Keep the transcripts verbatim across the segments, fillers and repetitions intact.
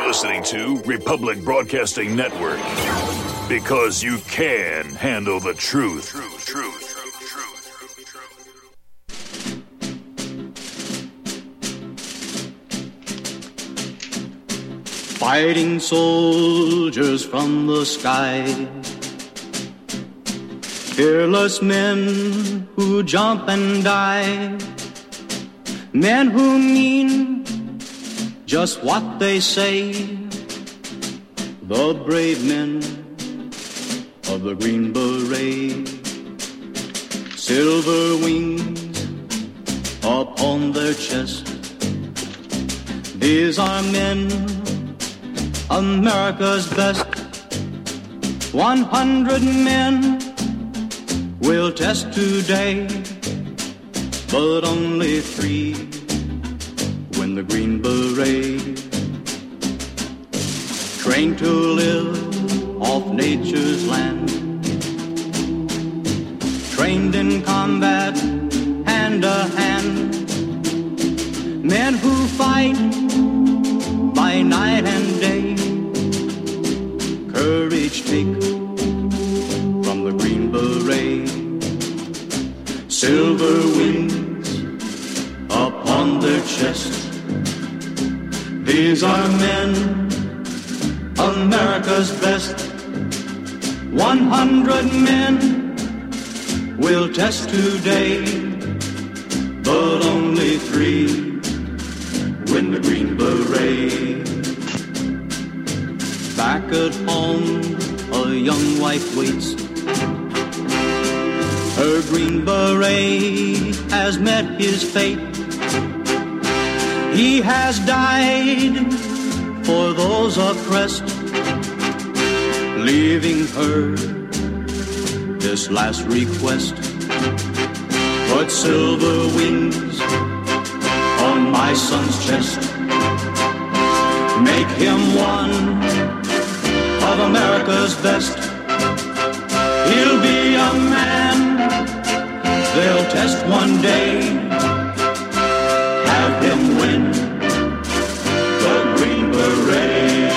listening to Republic Broadcasting Network. Because you can handle the truth. Truth, truth, truth, truth, truth. Fighting soldiers from the sky. Fearless men who jump and die. Men who mean just what they say. The brave men of the Green Beret. Silver wings upon their chest. These are men, America's best. One hundred men will test today, but only three win the Green Beret. Trained to live off nature's land, trained in combat hand to hand. Men who fight by night and day. Courage take from the Green Beret. Silver wings upon their chest. These are men, America's best. One hundred men will test today, but only three win the Green Beret. Back at home, a young wife waits. Her Green Beret has met his fate. He has died for those oppressed, leaving her this last request. Put silver wings on my son's chest. Make him one of America's best. He'll be a man they'll test one day. Have him win the Green Beret.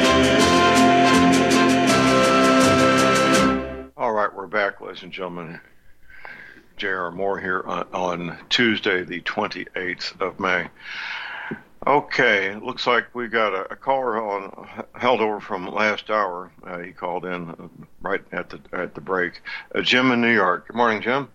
All right, we're back, ladies and gentlemen. J R. Moore here on, on Tuesday, the twenty-eighth of May. Okay, looks like we got a, a caller on held over from last hour. Uh, he called in uh, right at the at the break. Uh, Jim in New York. Good morning, Jim.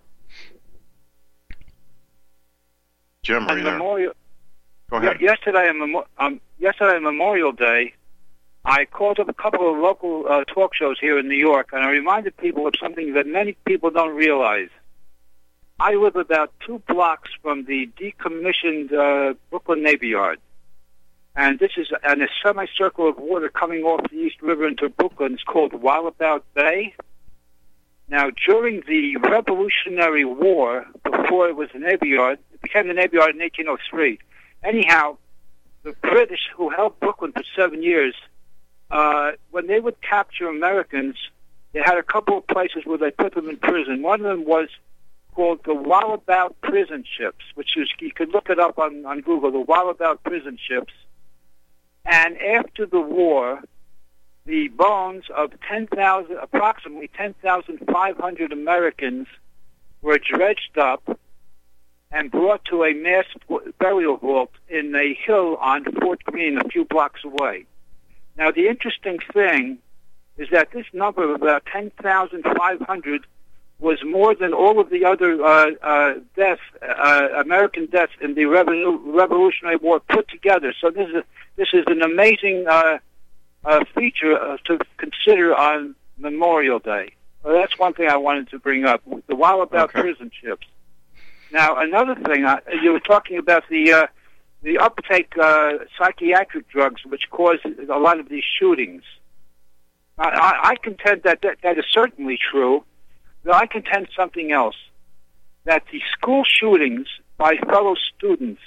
Jim, are you there? Memorial, Go ahead. Yesterday, um, yesterday, Memorial Day, I called up a couple of local uh, talk shows here in New York, and I reminded people of something that many people don't realize. I live about two blocks from the decommissioned uh, Brooklyn Navy Yard. And this is and a semicircle of water coming off the East River into Brooklyn. It's called Wallabout Bay. Now, during the Revolutionary War, before it was the Navy Yard, it became the Navy Yard in eighteen oh three. Anyhow, the British, who held Brooklyn for seven years, uh, when they would capture Americans, they had a couple of places where they put them in prison. One of them was called the Wallabout Prison Ships, which is, you could look it up on, on Google, the Wallabout Prison Ships. And after the war, the bones of ten thousand, approximately ten thousand five hundred Americans were dredged up and brought to a mass burial vault in a hill on Fort Greene, a few blocks away. Now, the interesting thing is that this number of about ten thousand five hundred was more than all of the other uh, uh, deaths, uh, American deaths in the Revolu- Revolutionary War put together. So this is a, this is an amazing uh, uh, feature uh, to consider on Memorial Day. Well, that's one thing I wanted to bring up, the Wallabout Okay. Prison Ships. Now, another thing, uh, you were talking about the uh, the uptake uh, psychiatric drugs, which cause a lot of these shootings. I, I, I contend that, that that is certainly true. But I contend something else, that the school shootings by fellow students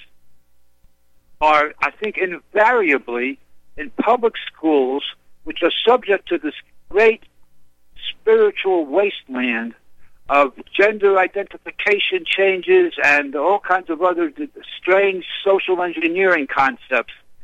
are, I think, invariably in public schools, which are subject to this great spiritual wasteland of gender identification changes and all kinds of other strange social engineering concepts.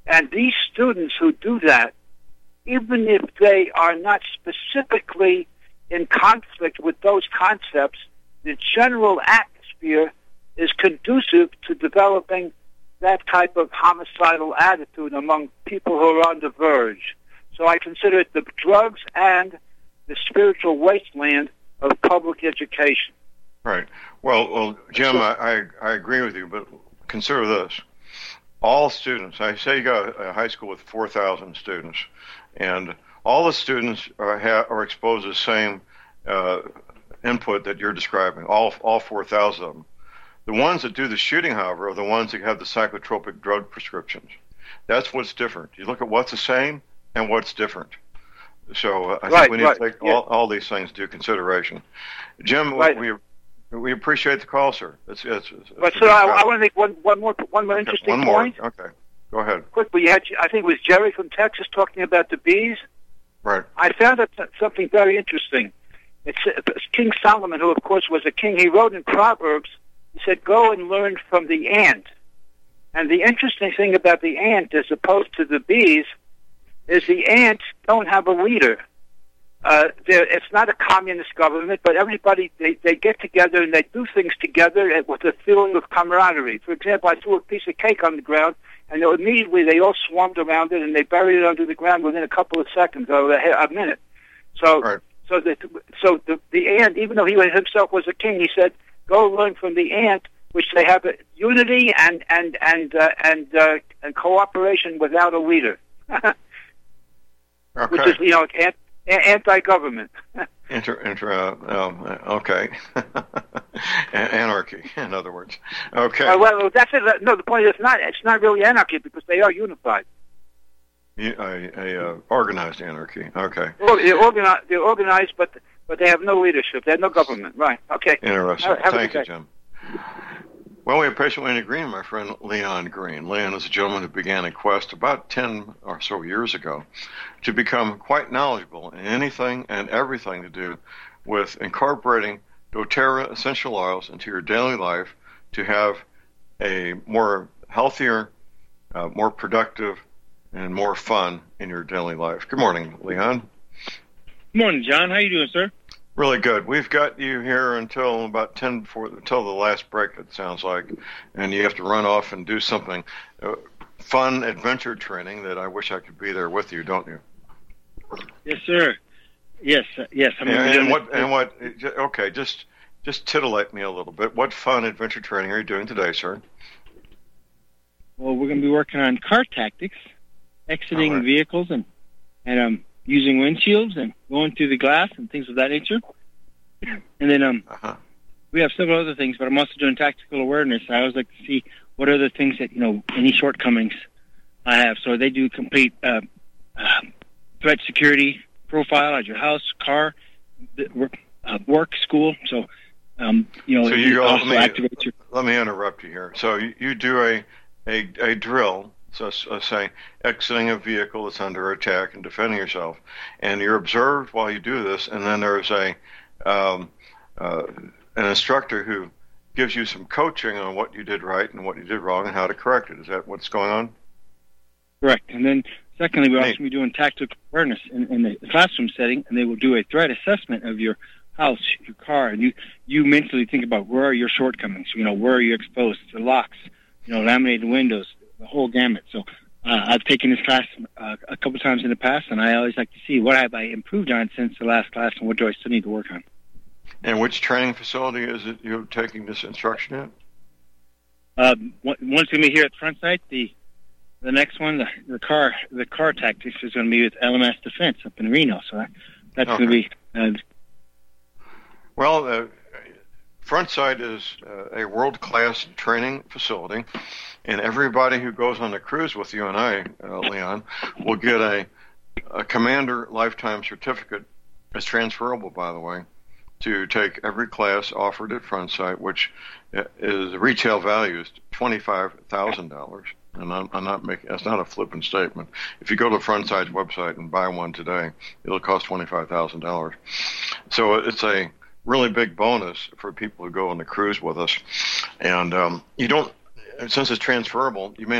And these students who do that, even if they are not specifically in conflict with those concepts, the general atmosphere is conducive to developing that type of homicidal attitude among people who are on the verge. So I consider it the drugs and the spiritual wasteland of public education. Right. Well, well, Jim, I, I, I agree with you, but consider this. All students, I say you got a high school with four thousand students, and all the students are, ha, are exposed to the same uh, input that you're describing, all all four thousand of them. The ones that do the shooting, however, are the ones that have the psychotropic drug prescriptions. That's what's different. You look at what's the same and what's different. So uh, I right, think we need right. to take yeah. all, all these things into consideration. Jim, right. we we appreciate the call, sir. It's, it's, it's but sir, I, I want to make one, one more one more okay, interesting one more. point. Okay, go ahead. Quickly, you had, I think it was Jerry from Texas talking about the bees. Right. I found out something very interesting. It's, it's King Solomon, who of course was a king. He wrote in Proverbs. He said, "Go and learn from the ant." And the interesting thing about the ant, as opposed to the bees, is the ants don't have a leader. Uh, it's not a communist government, but everybody, they, they get together and they do things together with a feeling of camaraderie. For example, I threw a piece of cake on the ground, and immediately they all swarmed around it, and they buried it under the ground within a couple of seconds, or a, a minute. So, right. so, the, so the, the ant, even though he himself was a king, he said, "Go learn from the ant," which they have a unity and and and uh, and uh, and cooperation without a leader. Okay. Which is, you know, ant, anti-government. Inter, inter, uh, um, okay. Anarchy, in other words. Okay. Uh, well, that's it. No, the point is not. It's not really anarchy because they are unified. A, a uh, organized anarchy. Okay. Well, they're organized. They're organized, but but they have no leadership. They have no government. Right. Okay. Interesting. Have, have Thank you, Jim. Well, we have patiently in Green, my friend Leon Green. Leon is a gentleman who began a quest about ten or so years ago to become quite knowledgeable in anything and everything to do with incorporating doTERRA essential oils into your daily life to have a more healthier, uh, more productive, and more fun in your daily life. Good morning, Leon. Good morning, John. How you doing, sir? Really good. We've got you here until about ten before, until the last break, it sounds like, and you have to run off and do something. Uh, fun adventure training that I wish I could be there with you, don't you? Yes, sir. Yes, uh, yes. I'm and, and what? And what? Okay, just just titillate me a little bit. What fun adventure training are you doing today, sir? Well, we're going to be working on car tactics, exiting right. vehicles, and and um. using windshields and going through the glass and things of that nature. And then um, uh-huh. we have several other things, but I'm also doing tactical awareness. I always like to see what are the things that, you know, any shortcomings I have. So they do complete uh, uh, threat security profile at your house, car, work, uh, work school. So, um, you know, so you go, also let, me, activate your... let me interrupt you here. So you, you do a, a, a drill, so uh, say exiting a vehicle that's under attack and defending yourself, and you're observed while you do this, and then there's a um, uh, an instructor who gives you some coaching on what you did right and what you did wrong and how to correct it. Is that what's going on? Correct. And then secondly, we're Neat. also going to be doing tactical awareness in, in the classroom setting, and they will do a threat assessment of your house, your car, and you, you mentally think about where are your shortcomings, you know, where are you exposed, the locks, you know, laminated windows, the whole gamut. So uh, I've taken this class uh, a couple times in the past, and I always like to see what have I improved on since the last class and what do I still need to work on. And which training facility is it you're taking this instruction at? Uh, one, one's going to be here at Frontside. The the next one, the, the car the car tactics, is going to be with L M S Defense up in Reno. So that, that's Okay. going to be... Uh, Well, uh, Frontside is uh, a world-class training facility, and everybody who goes on the cruise with you and I, uh, Leon, will get a, a Commander Lifetime Certificate. It's transferable, by the way, to take every class offered at Frontside, which is retail value is twenty-five thousand dollars. And I'm, I'm not making that's not a flippant statement. If you go to Frontside's website and buy one today, it'll cost twenty-five thousand dollars. So it's a really big bonus for people who go on the cruise with us. And um, you don't, since it's transferable, you may not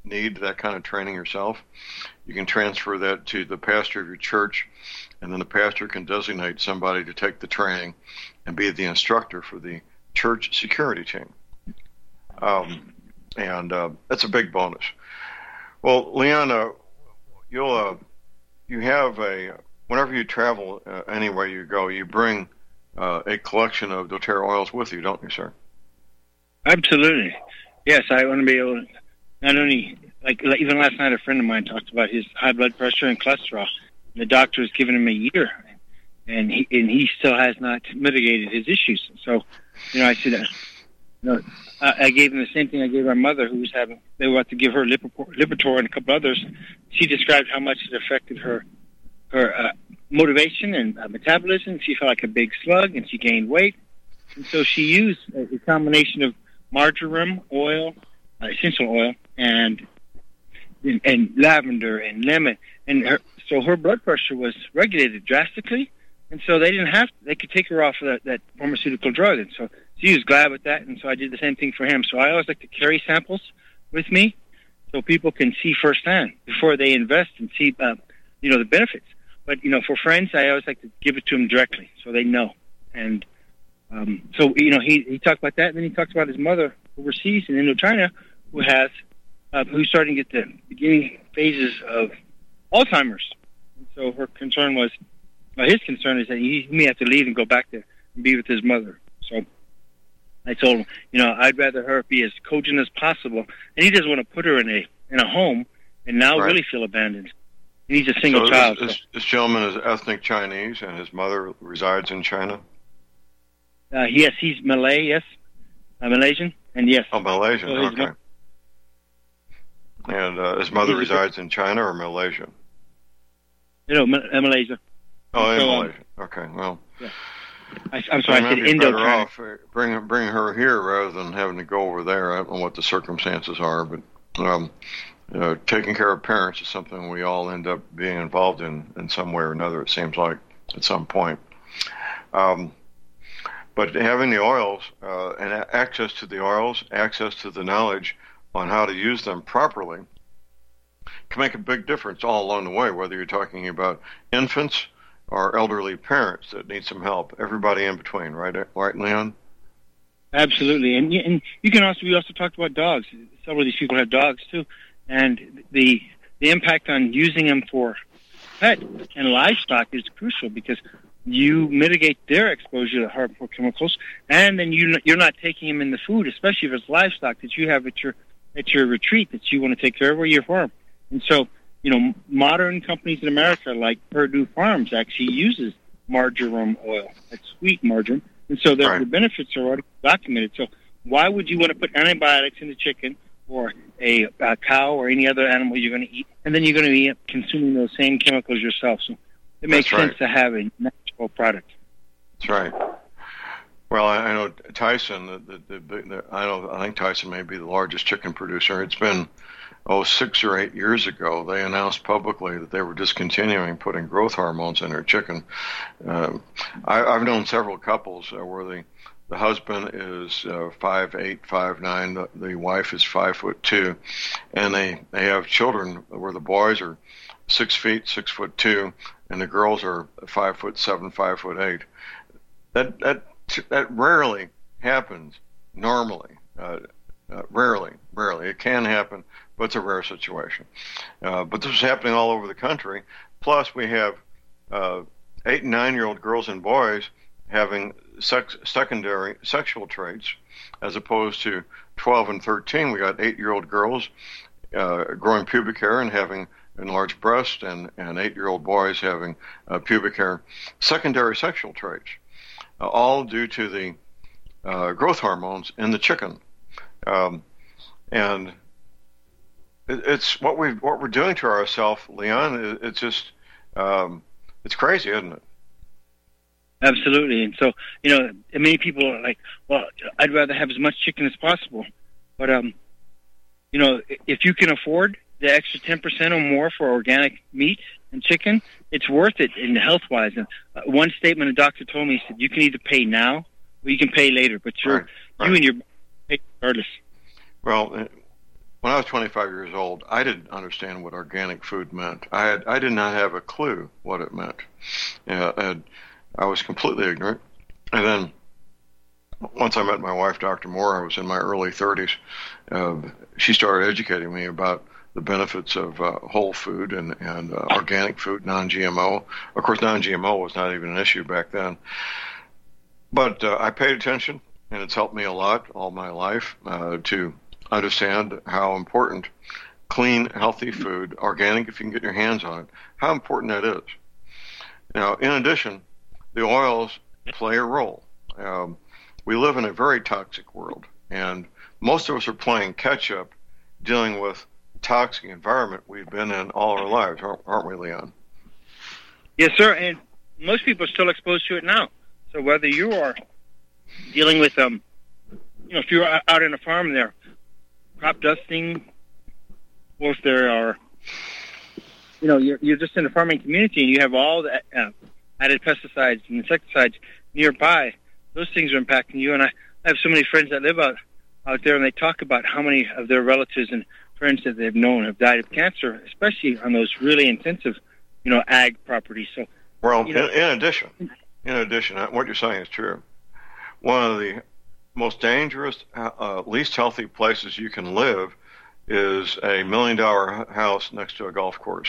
need that kind of training yourself, you can transfer that to the pastor of your church, and then the pastor can designate somebody to take the training and be the instructor for the church security team. Um, and uh, that's a big bonus. Well, Leon, uh, you'll uh, you have a whenever you travel uh, anywhere you go, you bring uh, a collection of doTERRA oils with you, don't you, sir? Absolutely. Yes, I want to be able to not only, like, like even last night, a friend of mine talked about his high blood pressure and cholesterol. And the doctor has given him a year, and he and he still has not mitigated his issues. So, you know, I said, uh, you know, I, I gave him the same thing I gave our mother, who was having, they were about to give her Lipitor, Lipitor and a couple others. She described how much it affected her her uh, motivation and uh, metabolism. She felt like a big slug, and she gained weight. And so she used a, a combination of marjoram oil, uh, essential oil, and, and and lavender and lemon, and her, so her blood pressure was regulated drastically, and so they didn't have to, they could take her off of that, that pharmaceutical drug, and so she was glad with that, and so I did the same thing for him. So I always like to carry samples with me so people can see firsthand before they invest and see, uh, you know, the benefits. But, you know, for friends, I always like to give it to them directly so they know. And um, so, you know, he, he talked about that, and then he talked about his mother overseas in Indochina who has, uh, who's starting to get the beginning phases of Alzheimer's. And so her concern was, well, his concern is that he may have to leave and go back there and be with his mother. So I told him, you know, I'd rather her be as cogent as possible. And he doesn't want to put her in a in a home and now right. really feel abandoned. He's a single so child. This, so. this gentleman is ethnic Chinese, and his mother resides in China? Uh, yes, he's Malay, yes. Uh, Malaysian, and yes. Oh, Malaysian, so okay. And uh, his mother resides in China or Malaysia? No, Ma- uh, Malaysia. Oh, in so, Malaysia. Um, okay, well. Yeah. I, I'm sorry, I said Indochina. Off, bring, bring her here rather than having to go over there. I don't know what the circumstances are, but um, uh, taking care of parents is something we all end up being involved in in some way or another, it seems like, at some point. Um, but having the oils uh, and access to the oils, access to the knowledge on how to use them properly can make a big difference all along the way, whether you're talking about infants or elderly parents that need some help. Everybody in between, right, right, Leon? Absolutely, and you, and you can also we also talked about dogs. Several of these people have dogs too, and the the impact on using them for pet and livestock is crucial because you mitigate their exposure to harmful chemicals, and then you you're not taking them in the food, especially if it's livestock that you have at your at your retreat that you want to take care of or your farm. And so, you know, modern companies in America like Purdue Farms actually uses marjoram oil. It's sweet marjoram. And so the, right. the benefits are already documented. So why would you want to put antibiotics in the chicken or a, a cow or any other animal you're going to eat, and then you're going to be consuming those same chemicals yourself? So it makes That's sense right. to have a natural product. That's right. Well, I, I know Tyson. The, the, the, the, I know. I think Tyson may be the largest chicken producer. It's been oh six or eight years ago. They announced publicly that they were discontinuing putting growth hormones in their chicken. Uh, I, I've known several couples uh, where the the husband is uh, five eight, five nine. The, the wife is five foot two, and they they have children where the boys are six feet, six foot two, and the girls are five foot seven, five foot eight. That that. That rarely happens normally. Uh, uh, rarely, rarely. It can happen, but it's a rare situation. Uh, but this is happening all over the country. Plus, we have uh, eight and nine-year-old girls and boys having sex, secondary sexual traits, as opposed to twelve and thirteen. We got eight-year-old girls uh, growing pubic hair and having enlarged breasts, and, and eight-year-old boys having uh, pubic hair, secondary sexual traits. Uh, all due to the uh, growth hormones in the chicken, um, and it, it's what we what we're doing to ourselves, Leon. It, it's just um, it's crazy, isn't it? Absolutely, and so you know, many people are like, "Well, I'd rather have as much chicken as possible," but um, you know, if you can afford the extra ten percent or more for organic meat and chicken, it's worth it in health-wise. And uh, one statement a doctor told me, he said, you can either pay now or you can pay later, but you're, right, right. you and your pay regardless. Well, when I was twenty-five years old, I didn't understand what organic food meant. I had, I did not have a clue what it meant. Uh, and I was completely ignorant. And then once I met my wife, Doctor Moore, I was in my early thirties. Uh, she started educating me about the benefits of uh, whole food and, and uh, organic food, non-G M O. Of course, non-G M O was not even an issue back then. But uh, I paid attention, and it's helped me a lot all my life uh, to understand how important clean, healthy food, organic if you can get your hands on it, how important that is. Now, in addition, the oils play a role. Um, we live in a very toxic world, and most of us are playing catch-up dealing with toxic environment we've been in all our lives, aren't we, Leon? Yes, sir, and most people are still exposed to it now. So whether you are dealing with, um, you know, if you're out on a farm and they're crop dusting, or if there are, you know, you're, you're just in a farming community and you have all the uh, added pesticides and insecticides nearby, those things are impacting you. And I, I have so many friends that live out, out there, and they talk about how many of their relatives and friends that they've known have died of cancer, especially on those really intensive, you know, ag properties. So, well, you know, in, in addition, in addition, what you're saying is true. One of the most dangerous, uh, least healthy places you can live is a million-dollar house next to a golf course.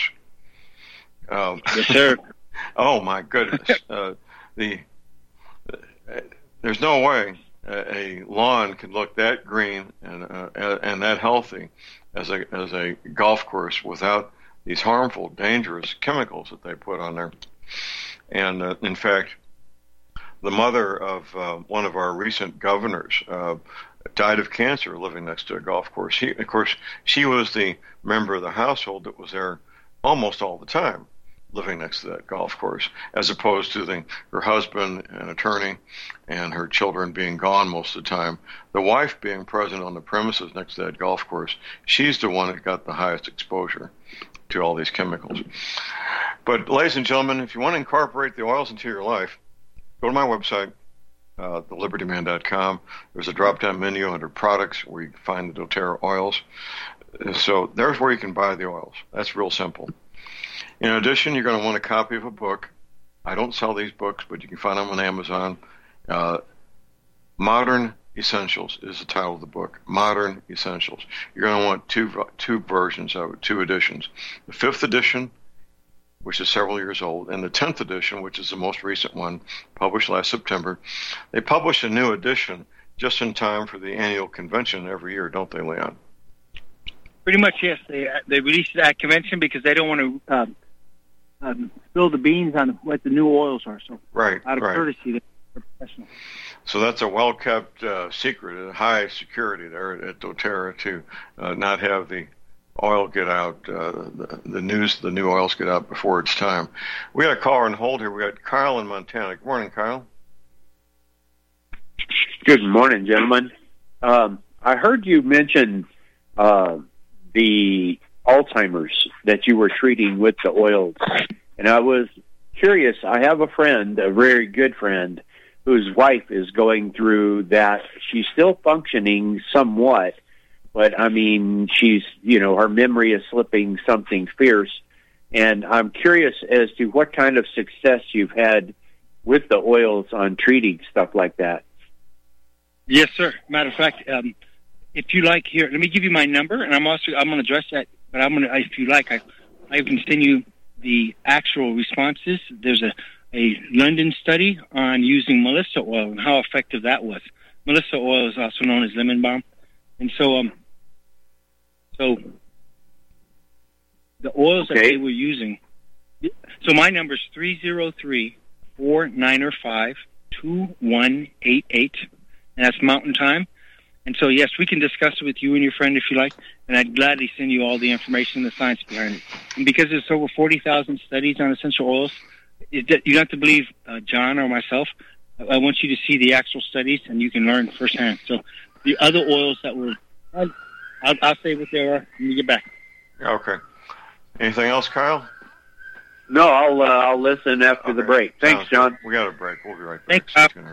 Um, yes, sir. Oh my goodness! uh, the uh, there's no way a, a lawn can look that green and uh, and that healthy as a as a golf course without these harmful, dangerous chemicals that they put on there. And uh, in fact, the mother of uh, one of our recent governors uh, died of cancer living next to a golf course. She, of course, she was the member of the household that was there almost all the time, living next to that golf course, as opposed to the, her husband, an attorney, and her children being gone most of the time. The wife being present on the premises next to that golf course, she's the one that got the highest exposure to all these chemicals. But, ladies and gentlemen, if you want to incorporate the oils into your life, go to my website, uh, the liberty man dot com. There's a drop-down menu under products where you can find the doTERRA oils. So there's where you can buy the oils. That's real simple. In addition, you're going to want a copy of a book. I don't sell these books, but you can find them on Amazon. Uh, Modern Essentials is the title of the book. Modern Essentials. You're going to want two two versions of it, two editions. The fifth edition, which is several years old, and the tenth edition, which is the most recent one, published last September. They publish a new edition just in time for the annual convention every year, don't they, Leon? Pretty much, yes. They they release it at convention because they don't want to um, um, spill the beans on what the new oils are. So, right, out of right. courtesy, they're professional. So that's a well-kept uh, secret, a high security there at doTERRA to uh, not have the oil get out, uh, the, the news, the new oils get out before it's time. We got a caller on hold here. We got Kyle in Montana. Good morning, Kyle. Good morning, gentlemen. Um, I heard you mention uh, the Alzheimer's that you were treating with the oils, and I was curious. I have a friend, a very good friend, whose wife is going through that. She's still functioning somewhat, but, I mean, she's, you know, her memory is slipping something fierce. And I'm curious as to what kind of success you've had with the oils on treating stuff like that. Yes, sir. Matter of fact, um, if you like, here, let me give you my number, and I'm also, I'm going to address that, but I'm going to, if you like, I, I can send you the actual responses. There's a, a London study on using Melissa oil and how effective that was. Melissa oil is also known as lemon balm. And so, um, So the oils okay. that they were using. So my number is three zero three, four nine five, two one eight eight, and that's Mountain Time. And so, yes, we can discuss it with you and your friend if you like, and I'd gladly send you all the information and the science behind it. And because there's over forty thousand studies on essential oils, you don't have to believe uh, John or myself. I want you to see the actual studies, and you can learn firsthand. So the other oils that were... I'll, I'll say what they are when you get back. Okay. Anything else, Kyle? No, I'll uh, I'll listen after okay. the break. Thanks, Sounds John. Good. We got a break. We'll be right back. Thanks, Hey,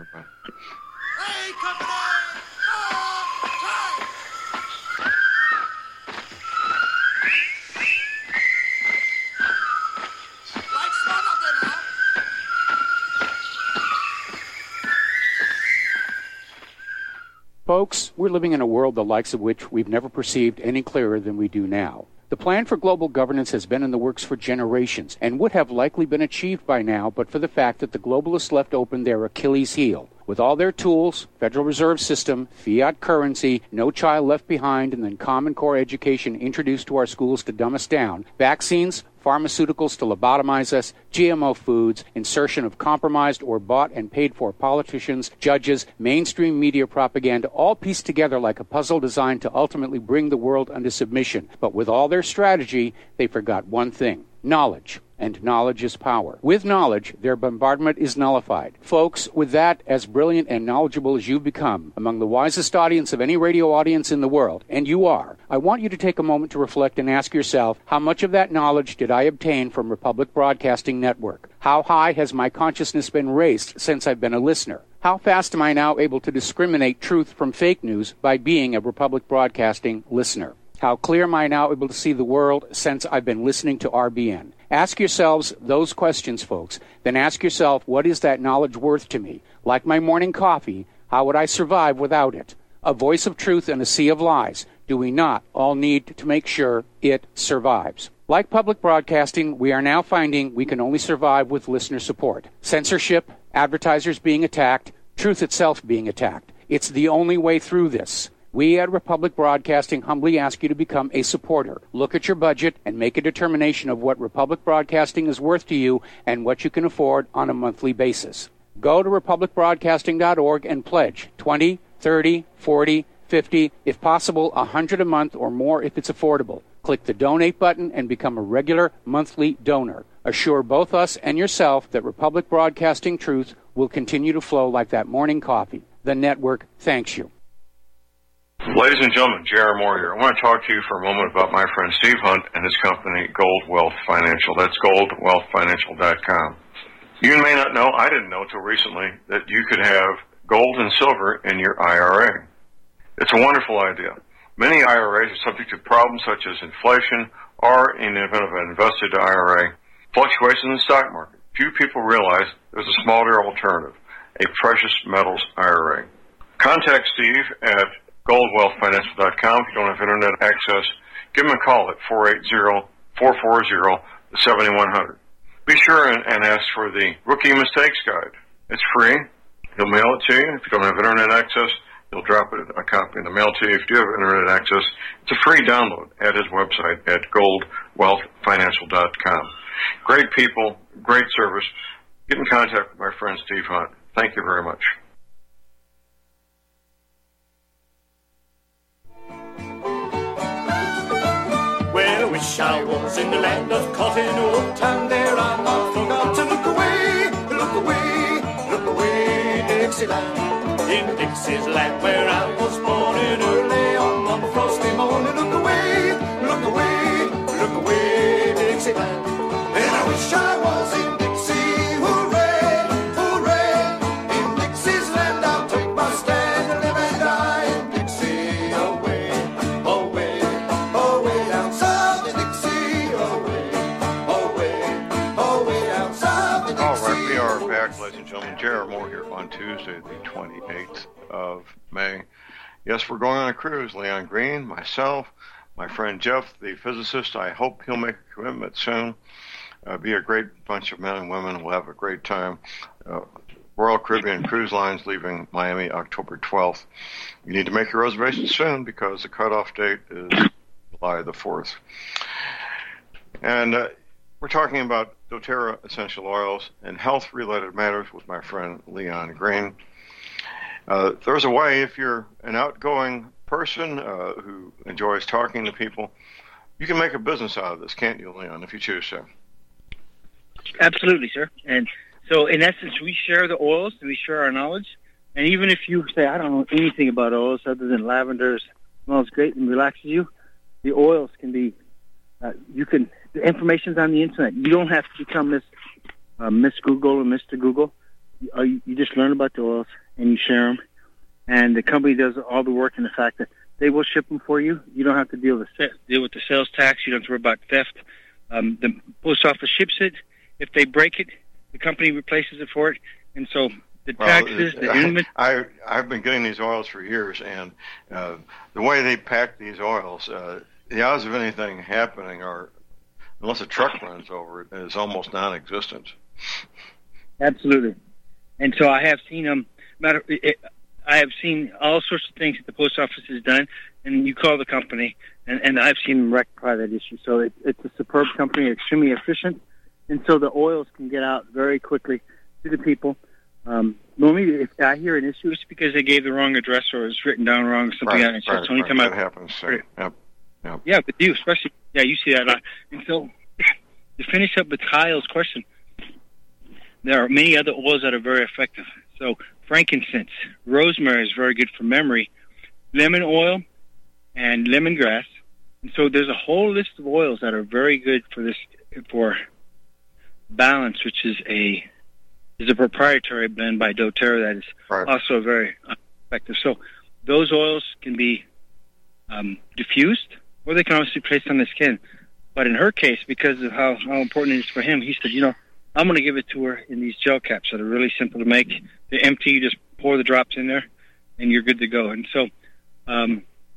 Folks, we're living in a world the likes of which we've never perceived any clearer than we do now. The plan for global governance has been in the works for generations and would have likely been achieved by now but for the fact that the globalists left open their Achilles heel. With all their tools, Federal Reserve System, fiat currency, no child left behind, and then Common Core education introduced to our schools to dumb us down, vaccines, pharmaceuticals to lobotomize us, G M O foods, insertion of compromised or bought and paid for politicians, judges, mainstream media propaganda, all pieced together like a puzzle designed to ultimately bring the world under submission. But with all their strategy, they forgot one thing: knowledge. And knowledge is power. With knowledge, their bombardment is nullified. Folks, with that, as brilliant and knowledgeable as you've become, among the wisest audience of any radio audience in the world, and you are, I want you to take a moment to reflect and ask yourself, how much of that knowledge did I obtain from Republic Broadcasting Network? How high has my consciousness been raised since I've been a listener? How fast am I now able to discriminate truth from fake news by being a Republic Broadcasting listener? How clear am I now able to see the world since I've been listening to R B N? Ask yourselves those questions, folks. Then ask yourself, what is that knowledge worth to me? Like my morning coffee, how would I survive without it? A voice of truth in a sea of lies. Do we not all need to make sure it survives? Like public broadcasting, we are now finding we can only survive with listener support. Censorship, advertisers being attacked, truth itself being attacked. It's the only way through this. We at Republic Broadcasting humbly ask you to become a supporter. Look at your budget and make a determination of what Republic Broadcasting is worth to you and what you can afford on a monthly basis. Go to republic broadcasting dot org and pledge twenty, thirty, forty, fifty, if possible one hundred a month or more if it's affordable. Click the donate button and become a regular monthly donor. Assure both us and yourself that Republic Broadcasting truth will continue to flow like that morning coffee. The network thanks you. Ladies and gentlemen, J R. Moore here. I want to talk to you for a moment about my friend Steve Hunt and his company, Gold Wealth Financial. That's gold wealth financial dot com. You may not know, I didn't know until recently, that you could have gold and silver in your I R A. It's a wonderful idea. Many I R As are subject to problems such as inflation or, in the event of an invested I R A, fluctuations in the stock market. Few people realize there's a smaller alternative, a precious metals I R A. Contact Steve at gold wealth financial dot com. If you don't have internet access, give him a call at four eight zero, four four zero, seven one zero zero. Be sure and, and ask for the Rookie Mistakes Guide. It's free. He'll mail it to you. If you don't have internet access, he'll drop it a copy in the mail to you. If you do have internet access, it's a free download at his website at gold wealth financial dot com. Great people, great service. Get in contact with my friend Steve Hunt. Thank you very much. Well, I wish I was in the land of cotton wool, and there I not forgot to look away, look away, look away, Dixieland. In Dixie's land where I was born in early on one frosty morning, look away, look away, look away, Dixieland. And I wish I was in Dixie, hooray, hooray. In Dixie's land I'll take my stand and live and die in Dixie, away, away, away down south in Dixie, away, away, away down south in Dixie. All right, we are back, ladies and gentlemen. J R. Moore here on Tuesday, the twenty-eighth of May. Yes, we're going on a cruise. Leon Green, myself, my friend Jeff, the physicist. I hope he'll make a commitment soon. Uh, be a great bunch of men and women. We'll have a great time. Uh, Royal Caribbean Cruise Lines leaving Miami October twelfth. You need to make your reservations soon because the cutoff date is July the fourth. And uh, we're talking about doTERRA essential oils and health-related matters with my friend Leon Green. Uh, there's a way, if you're an outgoing person uh, who enjoys talking to people, you can make a business out of this, can't you, Leon, if you choose to? Absolutely, sir. And so, in essence, we share the oils, we share our knowledge. And even if you say, I don't know anything about oils other than lavender smells great and relaxes you, the oils can be, uh, you can, the information's on the internet. You don't have to become Miss uh, Miss Google or Mister Google. Uh, you, you just learn about the oils and you share them. And the company does all the work in the fact that they will ship them for you. You don't have to deal with the, deal with the sales tax. You don't have to worry about theft. Um, the post office ships it. If they break it, the company replaces it for it. And so the Well, taxes, the inventory. I, I've been getting these oils for years, and uh, the way they pack these oils, uh, the odds of anything happening are, unless a truck runs over it, is almost non-existent. Absolutely. And so I have seen them. Matter, it, I have seen all sorts of things that the post office has done, and you call the company, and, and I've seen them rectify that issue. So it, it's a superb company, extremely efficient, and so the oils can get out very quickly to the people. Um, normally, if I hear an issue, it's because they gave the wrong address or it's written down wrong or something. Right, like that. right, It's the only right. time That I've, happens. So, yep, yep. Yeah, but you, especially, yeah, you see that a lot. And so, to finish up with Kyle's question, there are many other oils that are very effective. So, frankincense, rosemary is very good for memory, lemon oil, and lemongrass. And so, there's a whole list of oils that are very good for this, for Balance, which is a is a proprietary blend by doTERRA that is right. also very effective. So those oils can be um, diffused, or they can also be placed on the skin. But in her case, because of how, how important it is for him, he said, you know, I'm going to give it to her in these gel caps that are really simple to make. They're empty. You just pour the drops in there, and you're good to go. And so um,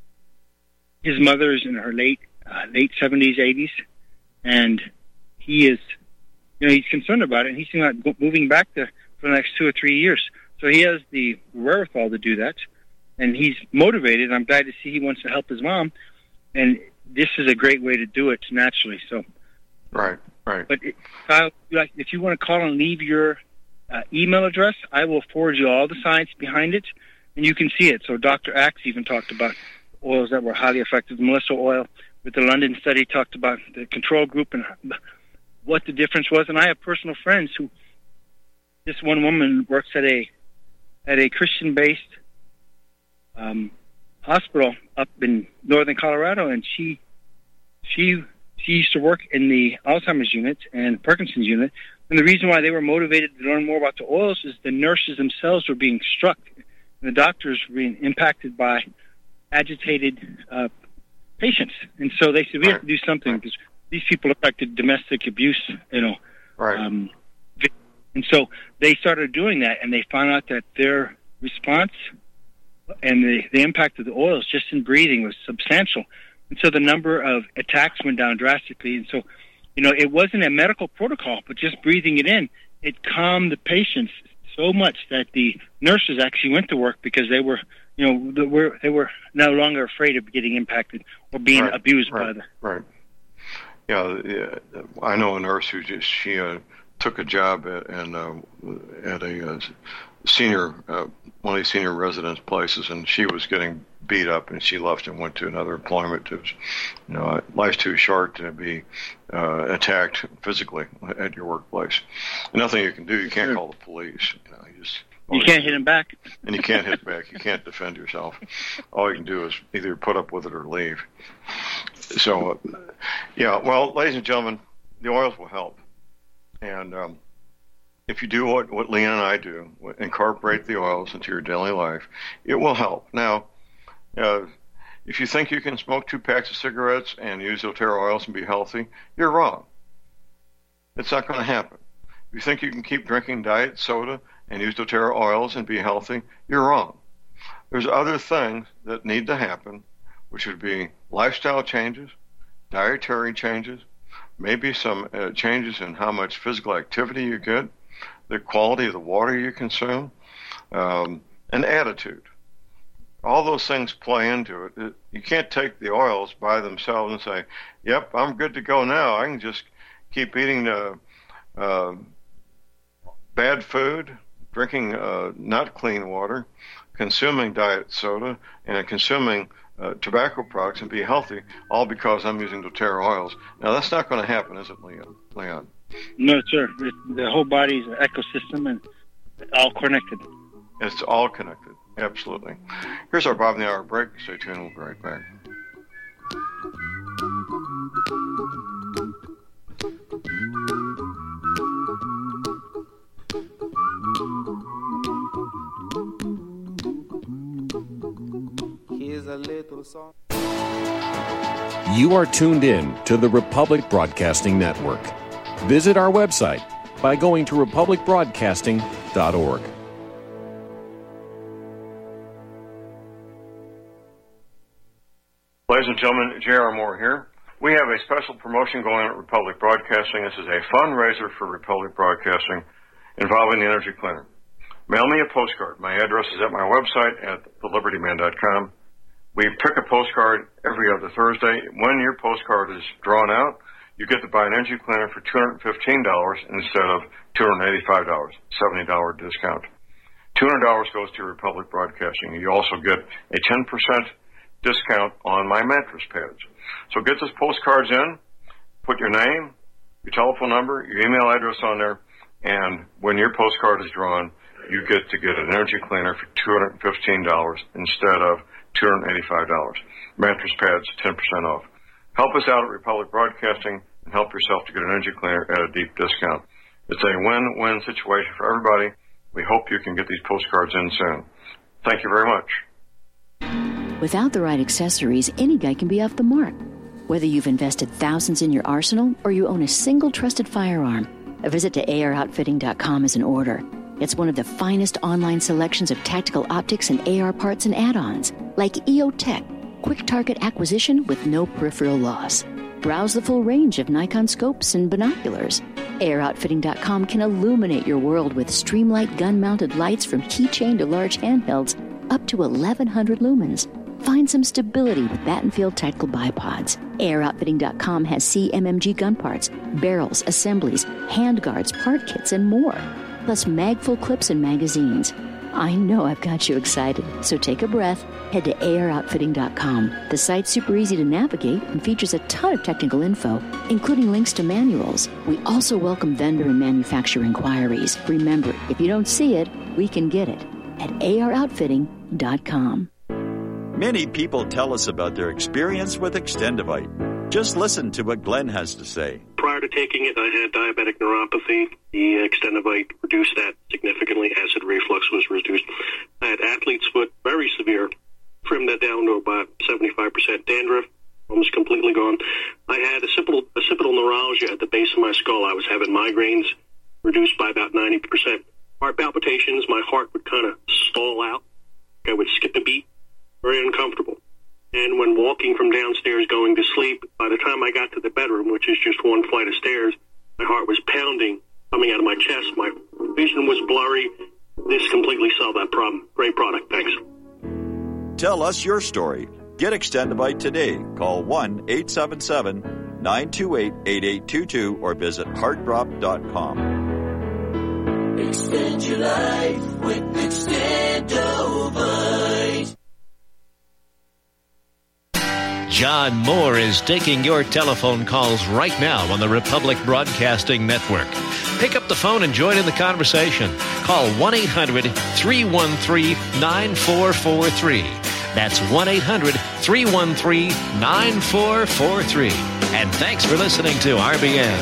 his mother is in her late uh, late seventies, eighties, and he is... You know, he's concerned about it, and he's not moving back there for the next two or three years. So he has the wherewithal to do that, and he's motivated. I'm glad to see he wants to help his mom, and this is a great way to do it naturally. So, right, right. But it, Kyle, like, if you want to call and leave your uh, email address, I will forward you all the science behind it, and you can see it. So Doctor Axe even talked about oils that were highly effective. Melissa Oil with the London study talked about the control group and what the difference was. And I have personal friends who, this one woman works at a at a Christian-based um, hospital up in northern Colorado, and she she she used to work in the Alzheimer's unit and Parkinson's unit. And the reason why they were motivated to learn more about the oils is the nurses themselves were being struck, and the doctors were being impacted by agitated uh, patients. And so they said, we have to do something because these people affected domestic abuse, you know. Right. Um, and so they started doing that, and they found out that their response and the, the impact of the oils just in breathing was substantial. And so the number of attacks went down drastically. And so, you know, it wasn't a medical protocol, but just breathing it in, it calmed the patients so much that the nurses actually went to work because they were, you know, they were, they were no longer afraid of getting impacted or being right. abused right. by the... Right. Yeah, yeah, I know a nurse who just she uh, took a job at and uh, at a uh, senior uh, one of these senior residence places, and she was getting beat up, and she left and went to another employment. It was, you know, life's too short to be uh, attacked physically at your workplace. Nothing you can do. You can't call the police. You know, you just you can't hit him back, and you can't hit back. You can't defend yourself. All you can do is either put up with it or leave. So, uh, yeah, well, ladies and gentlemen, the oils will help. And um, if you do what, what Leon and I do, incorporate the oils into your daily life, it will help. Now, uh, if you think you can smoke two packs of cigarettes and use doTERRA oils and be healthy, you're wrong. It's not going to happen. If you think you can keep drinking diet soda and use doTERRA oils and be healthy, you're wrong. There's other things that need to happen, which would be lifestyle changes, dietary changes, maybe some uh, changes in how much physical activity you get, the quality of the water you consume, um, and attitude. All those things play into it. it. You can't take the oils by themselves and say, yep, I'm good to go now. I can just keep eating the, uh, bad food, drinking uh, not clean water, consuming diet soda, and consuming Uh, tobacco products and be healthy, all because I'm using doTERRA oils. Now, that's not going to happen, is it, Leon? Leon? No, sir. It, the whole body is an ecosystem and all connected. It's all connected, absolutely. Here's our Bob in the Hour break. Stay tuned. We'll be right back. A little song. You are tuned in to the Republic Broadcasting Network. Visit our website by going to republic broadcasting dot org. Ladies and gentlemen, J R. Moore here. We have a special promotion going on at Republic Broadcasting. This is a fundraiser for Republic Broadcasting involving the Energy Cleaner. Mail me a postcard. My address is at my website at the liberty man dot com. We pick a postcard every other Thursday. When your postcard is drawn out, you get to buy an Energy Cleaner for two hundred fifteen dollars instead of two hundred eighty-five dollars, seventy dollars discount. two hundred dollars goes to Republic Broadcasting. You also get a ten percent discount on my mattress pads. So get those postcards in, put your name, your telephone number, your email address on there, and when your postcard is drawn, you get to get an Energy Cleaner for two hundred fifteen dollars instead of two hundred eighty-five dollars. Mattress pads, ten percent off. Help us out at Republic Broadcasting and help yourself to get an Energy Cleaner at a deep discount. It's a win-win situation for everybody. We hope you can get these postcards in soon. Thank you very much. Without the right accessories, any guy can be off the mark. Whether you've invested thousands in your arsenal or you own a single trusted firearm, a visit to A R outfitting dot com is in order. It's one of the finest online selections of tactical optics and A R parts and add-ons, like E O Tech, quick target acquisition with no peripheral loss. Browse the full range of Nikon scopes and binoculars. A R outfitting dot com can illuminate your world with Streamlight gun-mounted lights from keychain to large handhelds up to eleven hundred lumens. Find some stability with Battenfield Tactical Bipods. A R outfitting dot com has C M M G gun parts, barrels, assemblies, handguards, part kits, and more. Plus magful clips and magazines. I know I've got you excited, so take a breath. Head to A R outfitting dot com. The site's super easy to navigate and features a ton of technical info, including links to manuals. We also welcome vendor and manufacturer inquiries. Remember, if you don't see it, we can get it at A R outfitting dot com. Many people tell us about their experience with Extendivite. Just listen to what Glenn has to say. Prior to taking it, I had diabetic neuropathy. The Extendivite reduced that significantly. Acid reflux was reduced. I had athlete's foot, very severe. Trimmed that down to about seventy-five percent dandruff, almost completely gone. I had occipital, occipital neuralgia at the base of my skull. I was having migraines, reduced by about ninety percent. Heart palpitations, my heart would kind of stall out. I would skip a beat. Very uncomfortable. And when walking from downstairs going to sleep, by the time I got to the bedroom, which is just one flight of stairs, my heart was pounding, coming out of my chest. My vision was blurry. This completely solved that problem. Great product. Thanks. Tell us your story. Get Extendivite today. Call one eight seven seven, nine two eight, eight eight two two or visit heart drop dot com. Extend your life with Extendovite. John Moore is taking your telephone calls right now on the Republic Broadcasting Network. Pick up the phone and join in the conversation. Call one eight hundred, three one three, nine four four three. That's one eight hundred, three one three, nine four four three. And thanks for listening to R B N.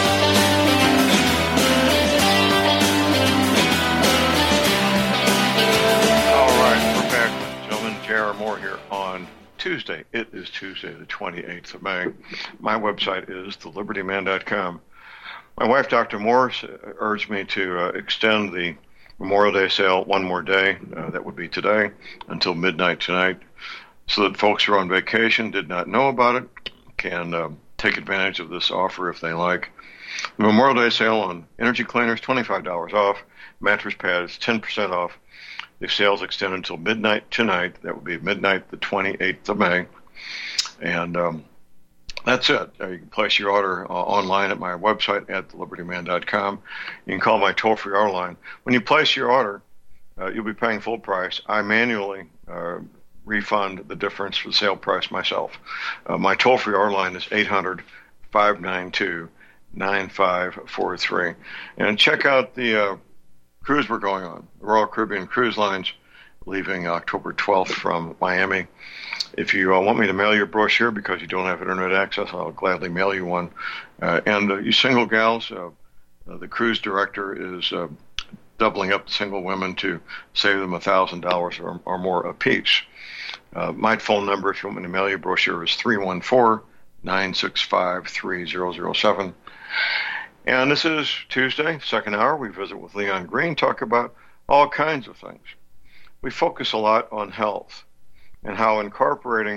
All right, we're back with gentlemen. J R. Moore here on Tuesday. It is Tuesday, the twenty-eighth of May. My website is the liberty man dot com. My wife, Doctor Morris, urged me to uh, extend the Memorial Day sale one more day. Uh, that would be today until midnight tonight, so that folks who are on vacation, did not know about it, can uh, take advantage of this offer if they like. The Memorial Day sale on energy cleaners, twenty-five dollars off. Mattress pads, ten percent off. The sales extend until midnight tonight. That would be midnight, the twenty-eighth of May. And um, that's it. Uh, you can place your order uh, online at my website at the liberty man dot com. You can call my toll-free order line. When you place your order, uh, you'll be paying full price. I manually uh, refund the difference for the sale price myself. Uh, my toll-free order line is eight hundred, five nine two, nine five four three. And check out the uh, cruise we're going on, the Royal Caribbean Cruise Lines, leaving October twelfth from Miami. If you uh, want me to mail you a brochure because you don't have internet access, I'll gladly mail you one. Uh, and uh, you single gals, uh, uh, the cruise director is uh, doubling up the single women to save them one thousand dollars or, or more apiece. Uh, my phone number, if you want me to mail you a brochure, is three one four, nine six five, three zero zero seven. And this is Tuesday, second hour. We visit with Leon Green, talk about all kinds of things. We focus a lot on health and how incorporating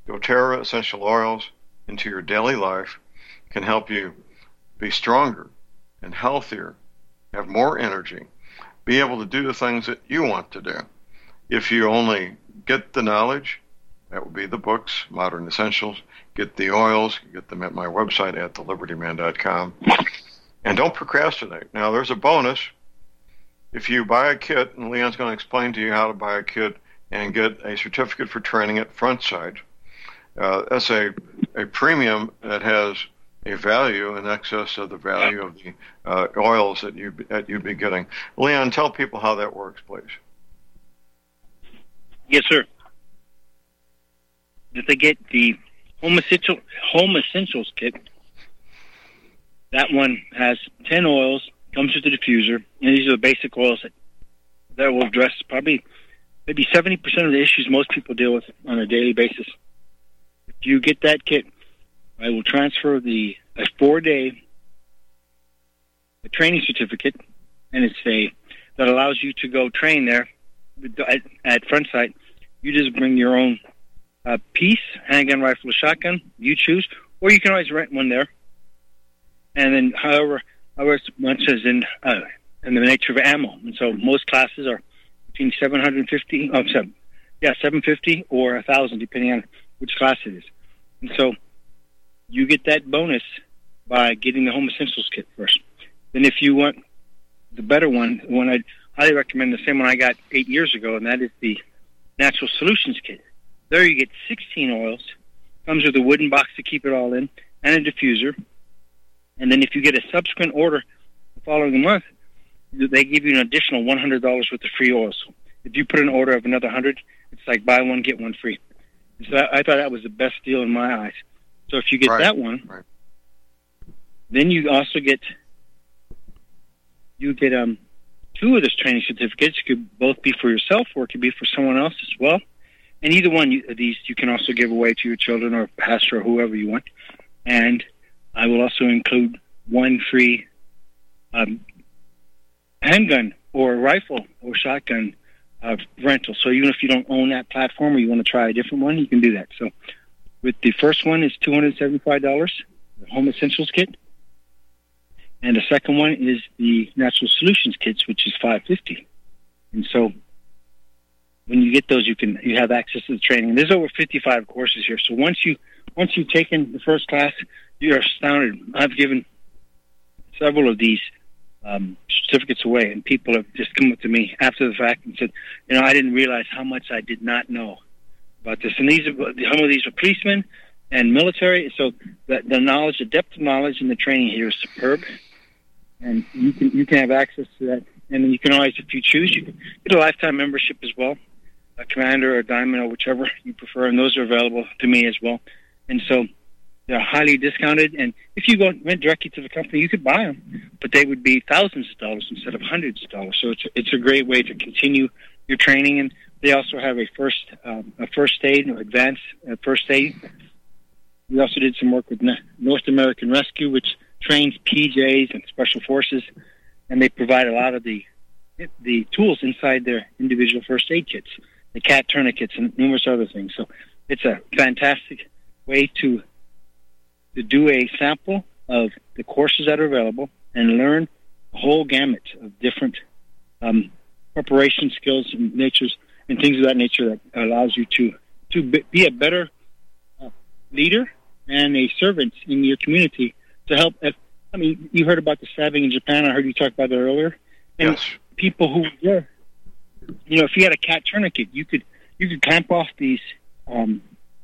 doTERRA essential oils into your daily life can help you be stronger and healthier, have more energy, be able to do the things that you want to do. If you only get the knowledge, that would be the books, Modern Essentials, get the oils, get them at my website at the liberty man dot com. And don't procrastinate. Now, there's a bonus. If you buy a kit, and Leon's going to explain to you how to buy a kit and get a certificate for training at Frontside, uh, that's a, a premium that has a value in excess of the value of the uh, oils that, you, that you'd be getting. Leon, tell people how that works, please. Yes, sir. If they get the Home, Essential, Home Essentials kit, that one has ten oils, comes with the diffuser, and these are the basic oils that, that will address probably maybe seventy percent of the issues most people deal with on a daily basis. If you get that kit, I will transfer the a four-day a training certificate, and it's a that allows you to go train there at, at Frontside. You just bring your own uh, piece, handgun, rifle, or shotgun. You choose, or you can always rent one there. And then, however, however much is in uh, in the nature of ammo. And so most classes are between seven hundred fifty, oh, seven, yeah, seven fifty or a thousand, depending on which class it is. And so you get that bonus by getting the Home Essentials kit first. Then if you want the better one, the one I'd highly recommend, the same one I got eight years ago, and that is the Natural Solutions kit. There you get sixteen oils, comes with a wooden box to keep it all in, and a diffuser. And then if you get a subsequent order the following month, they give you an additional one hundred dollars worth of free oils. If you put an order of another one hundred dollars, it's like buy one, get one free. So I, I thought that was the best deal in my eyes. So if you get right. that one, right. then you also get you get um two of those training certificates. It could both be for yourself or it could be for someone else as well. And either one of these you can also give away to your children or pastor or whoever you want. And I will also include one free um, handgun or rifle or shotgun uh, rental. So even if you don't own that platform or you want to try a different one, you can do that. So with the first one is two hundred seventy-five dollars, the Home Essentials kit. And the second one is the Natural Solutions kits, which is five hundred fifty dollars. And so when you get those, you can you have access to the training. There's over fifty-five courses here. So once you once you've taken the first class, you're astounded. I've given several of these um, certificates away, and people have just come up to me after the fact and said, you know, I didn't realize how much I did not know about this. And these are, some of these are policemen and military, so the, the knowledge, the depth of knowledge and the training here is superb. And you can you can have access to that. And then you can always, if you choose, you can get a lifetime membership as well, a Commander or a Diamond or whichever you prefer, and those are available to me as well. And so they're highly discounted, and if you go went directly to the company, you could buy them, but they would be thousands of dollars instead of hundreds of dollars. So it's a, it's a great way to continue your training, and they also have a first um, a first aid, or advanced uh, first aid. We also did some work with North American Rescue, which trains P Js and Special Forces, and they provide a lot of the the tools inside their individual first aid kits, the cat tourniquets, and numerous other things. So it's a fantastic way to to do a sample of the courses that are available and learn a whole gamut of different um, preparation skills and natures and things of that nature that allows you to to be a better uh, leader and a servant in your community to help. At, I mean, you heard about the stabbing in Japan. I heard you talk about that earlier. And yes. People who, yeah, you know, if you had a cat tourniquet, you could you could clamp off these um,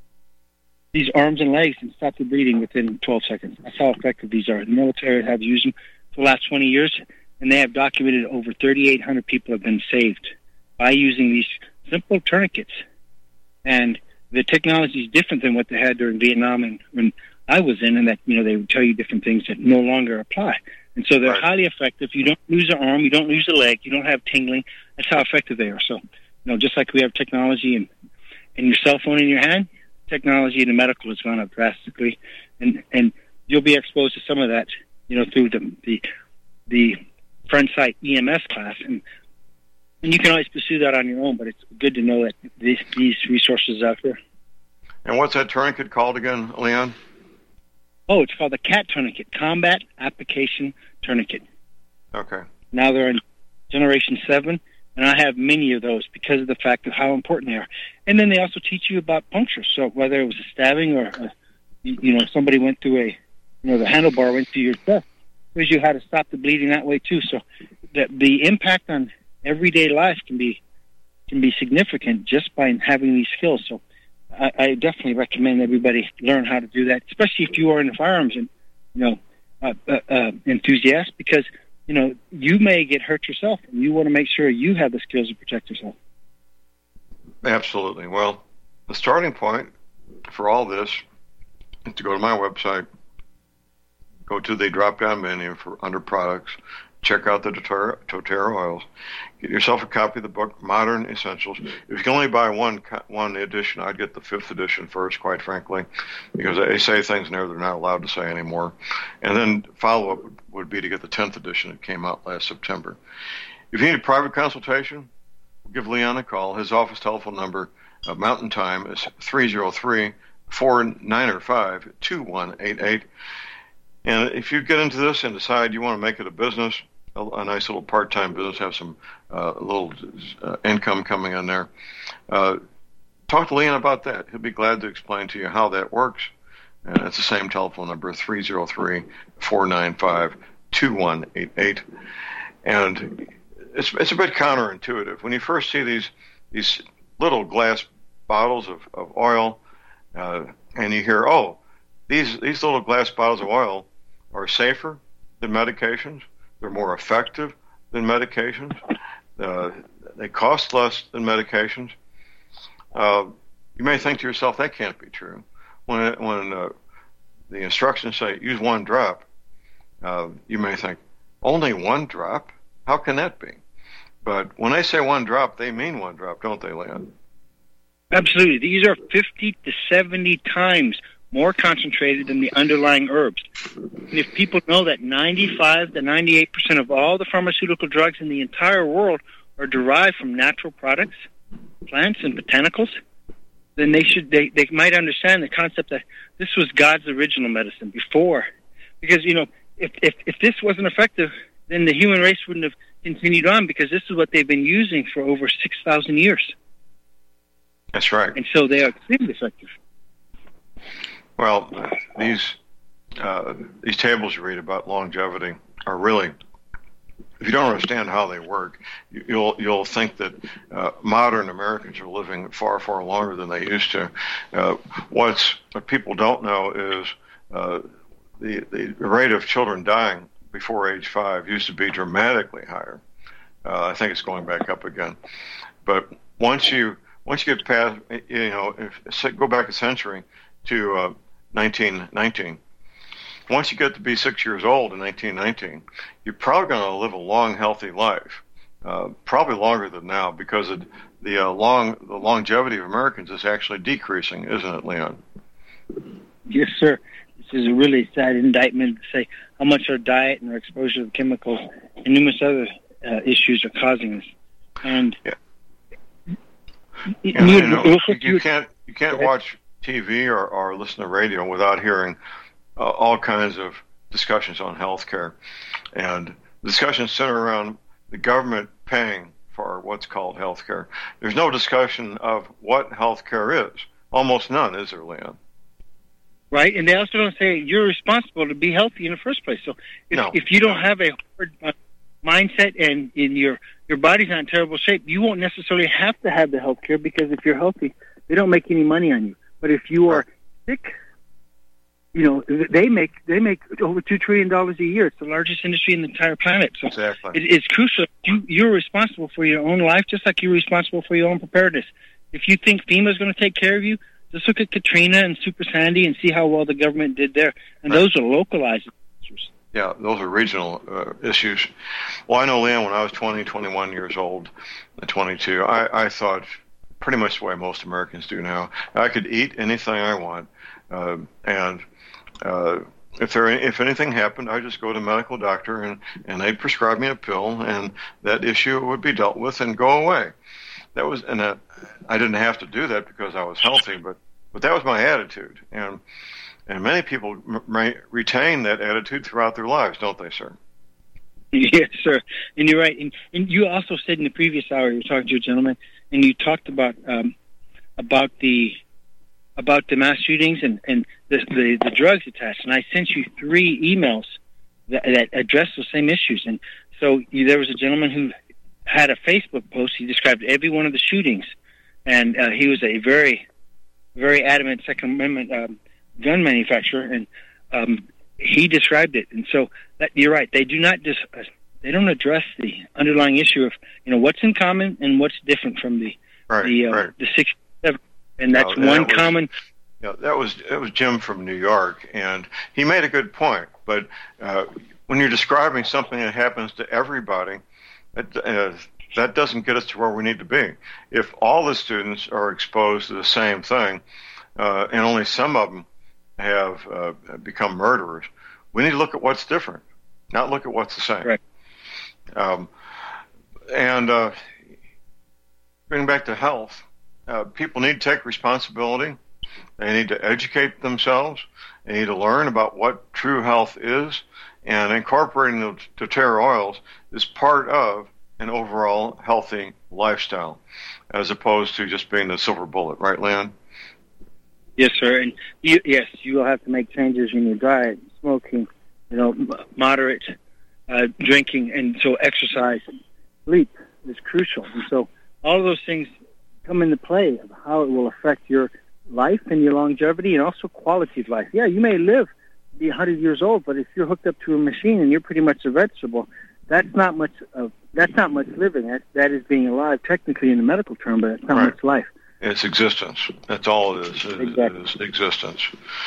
these arms and legs and stop the bleeding within twelve seconds. That's how effective these are. The military have used them for the last twenty years, and they have documented over thirty-eight hundred people have been saved by using these simple tourniquets. And the technology is different than what they had during Vietnam and when I was in, and that, you know, they would tell you different things that no longer apply. And so they're right. highly effective. You don't lose an arm, you don't lose a leg, you don't have tingling. That's how effective they are. So, you know, just like we have technology and, and your cell phone in your hand, technology in the medical has gone up drastically, and and you'll be exposed to some of that, you know, through the the the Frontside E M S class, and and you can always pursue that on your own. But it's good to know that these these resources are out there. And what's that tourniquet called again, Leon? Oh, it's called the CAT tourniquet, Combat Application Tourniquet. Okay. Now they're in Generation seven, and I have many of those because of the fact of how important they are. And then they also teach you about puncture. So whether it was a stabbing or, a, you know, somebody went through a, you know, the handlebar went through your chest, shows you how to stop the bleeding that way too. So the, the impact on everyday life can be can be significant just by having these skills. So I, I definitely recommend everybody learn how to do that, especially if you are in the firearms and you know uh, uh, uh, enthusiast, because you know you may get hurt yourself, and you want to make sure you have the skills to protect yourself. Absolutely. Well, the starting point for all this is to go to my website, go to the drop-down menu for under products, check out the doTERRA, doTERRA oils, get yourself a copy of the book, Modern Essentials. If you can only buy one one edition, I'd get the fifth edition first, quite frankly, because they say things in there they're not allowed to say anymore. And then follow-up would, would be to get the tenth edition that came out last September. If you need a private consultation, give Leon a call. His office telephone number, uh, Mountain Time, is three oh three, four nine five, two one eight eight. And if you get into this and decide you want to make it a business, a, a nice little part-time business, have some uh, little uh, income coming in there, uh, talk to Leon about that. He'll be glad to explain to you how that works. And it's the same telephone number, three oh three, four nine five, two one eight eight. And it's it's a bit counterintuitive. When you first see these these little glass bottles of, of oil, uh, and you hear, oh, these these little glass bottles of oil are safer than medications. They're more effective than medications. Uh, they cost less than medications. Uh, you may think to yourself, that can't be true. When it, when uh, the instructions say use one drop, uh, you may think, only one drop? How can that be? But when they say one drop, they mean one drop, don't they, Leon? Absolutely. These are fifty to seventy times more concentrated than the underlying herbs. And if people know that ninety-five to ninety-eight percent of all the pharmaceutical drugs in the entire world are derived from natural products, plants and botanicals, then they should they, they might understand the concept that this was God's original medicine before. Because, you know, if, if, if this wasn't effective, then the human race wouldn't have continued on, because this is what they've been using for over six thousand years. That's right. And so they are extremely effective. Well, these uh, these tables you read about longevity are really, if you don't understand how they work, you, you'll you'll think that uh, modern Americans are living far, far longer than they used to. Uh, what's what people don't know is uh, the the rate of children dying before age five used to be dramatically higher. Uh, I think it's going back up again. But once you once you get past, you know, if, go back a century to uh, nineteen nineteen. Once you get to be six years old in nineteen nineteen, you're probably going to live a long, healthy life, uh, probably longer than now, because of the uh, long the longevity of Americans is actually decreasing, isn't it, Leon? Yes, sir. This is a really sad indictment to say how much our diet and our exposure to chemicals and numerous other uh, issues are causing this. And yeah. you, yeah, you, you, know, you, you can't you can't watch T V or, or listen to radio without hearing uh, all kinds of discussions on health care. And discussions center around the government paying for what's called health care. There's no discussion of what health care is. Almost none, is there, Leon? Right, and they also don't say you're responsible to be healthy in the first place. So if, no. if you don't have a hard uh, mindset and in your, your body's not in terrible shape, you won't necessarily have to have the health care, because if you're healthy, they don't make any money on you. But if you are sick, you know, they make they make over two trillion dollars a year. It's the largest industry in the entire planet. So exactly. it, it's crucial. You, you're responsible for your own life, just like you're responsible for your own preparedness. If you think FEMA's going to take care of you, just look at Katrina and Super Sandy and see how well the government did there. And right. Those are localized issues. Yeah, those are regional uh, issues. Well, I know, Leon, when I was twenty, twenty-one years old, twenty-two, I, I thought pretty much the way most Americans do now. I could eat anything I want, uh, and uh, if there if anything happened, I'd just go to a medical doctor, and, and they'd prescribe me a pill, and that issue would be dealt with and go away. That was, and that, I didn't have to do that because I was healthy, but But that was my attitude, and and many people m- retain that attitude throughout their lives, don't they, sir? Yes, sir. And you're right. And, and you also said in the previous hour, you were talking to a gentleman, and you talked about um, about the about the mass shootings and, and the, the, the drugs attached. And I sent you three emails that, that address those same issues. And so you, there was a gentleman who had a Facebook post. He described every one of the shootings. And uh, he was a very, very adamant Second Amendment um, gun manufacturer. And um, he described it. And so that, you're right. They do not just, uh, they don't address the underlying issue of, you know, what's in common and what's different from the, right, the, uh, right. the six, seven. And that's no, one that was, common. Yeah, that was that was Jim from New York, and he made a good point. But uh, when you're describing something that happens to everybody, it, uh, that doesn't get us to where we need to be. If all the students are exposed to the same thing, uh, and only some of them have uh, become murderers, we need to look at what's different, not look at what's the same. Right. Um, and uh, bring back to health. Uh, people need to take responsibility. They need to educate themselves. They need to learn about what true health is, and incorporating the doTERRA oils is part of an overall healthy lifestyle, as opposed to just being the silver bullet. Right, Leon? Yes, sir. And you, yes, you will have to make changes in your diet, smoking, you know, m- moderate uh, drinking, and so exercise, sleep is crucial. And so all of those things come into play of how it will affect your life and your longevity and also quality of life. Yeah, you may live, be one hundred years old, but if you're hooked up to a machine and you're pretty much a vegetable, that's not much of, that's not much living. That, that is being alive technically in the medical term, but that's not Right. much life. It's existence. That's all it is. It, Exactly. it is existence.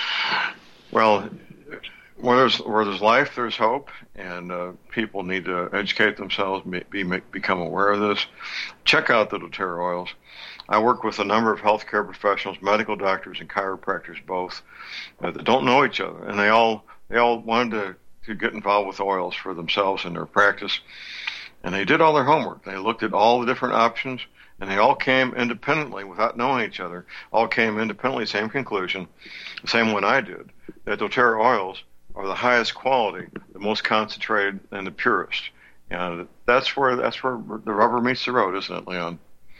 Well, where there's where there's life, there's hope, and uh, people need to educate themselves, be, be become aware of this. Check out the doTERRA oils. I work with a number of healthcare professionals, medical doctors and chiropractors both, uh, that don't know each other, and they all they all wanted to, to get involved with oils for themselves in their practice, and they did all their homework. They looked at all the different options, and they all came independently, without knowing each other, all came independently, same conclusion, the same one I did, that doTERRA oils are the highest quality, the most concentrated, and the purest. And that's where that's where the rubber meets the road, isn't it, Leon?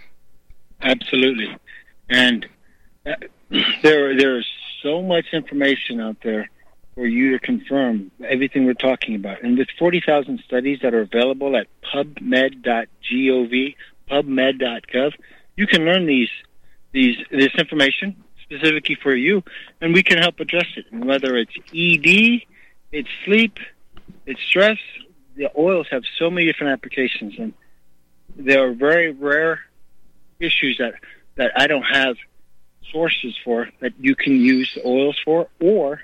Absolutely. And uh, there there's so much information out there for you to confirm everything we're talking about. And with forty thousand studies that are available at pubmed dot gov, pubmed dot gov, you can learn these these this information specifically for you, and we can help address it. And whether it's E D, it's sleep, it's stress, the oils have so many different applications, and there are very rare issues that, that I don't have sources for that you can use the oils for, or